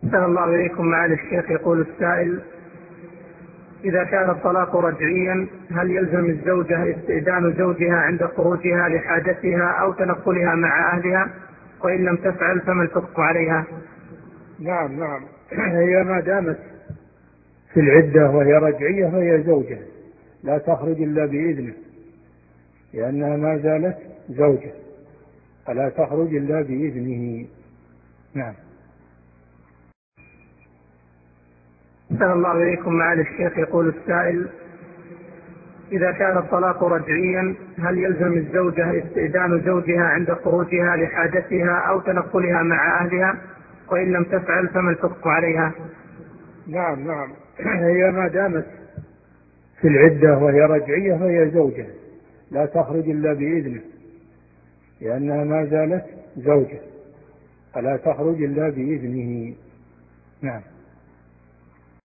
أحسن الله إليكم معالي الشيخ. يقول السائل: إذا كان الطلاق رجعيا هل يلزم الزوجة استئذان زوجها عند خروجها لحاجتها أو تنقلها مع أهلها؟ وإن لم تفعل فما الحكم عليها؟ نعم هي ما دامت في العدة وهي رجعية فهي زوجة لا تخرج إلا بإذنه، لأنها ما زالت زوجة فلا تخرج إلا بإذنه. نعم. أحسن الله إليكم معالي الشيخ. يقول السائل: إذا كان الطلاق رجعيا هل يلزم الزوجة استئذان زوجها عند خروجها لحاجتها أو تنقلها مع أهلها؟ وإن لم تفعل فما الحكم عليها؟ نعم هي ما دامت في العدة وهي رجعية فهي زوجة لا تخرج إلا بإذنه، لأنها ما زالت زوجة فلا تخرج إلا بإذنه. نعم.